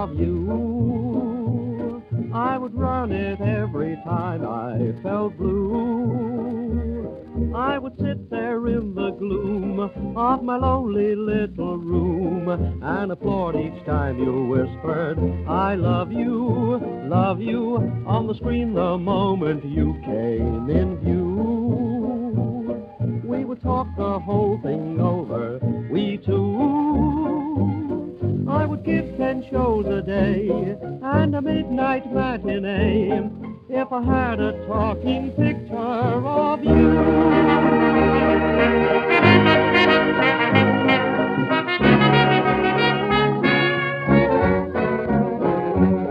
of you. I would run it every time I felt blue. I would sit there in the gloom of my lonely little room and applaud each time you whispered, I love you, on the screen the moment you came in view. We would talk the whole thing over, we two. I would give 10 shows a day and a midnight matinee if I had a talking picture of you.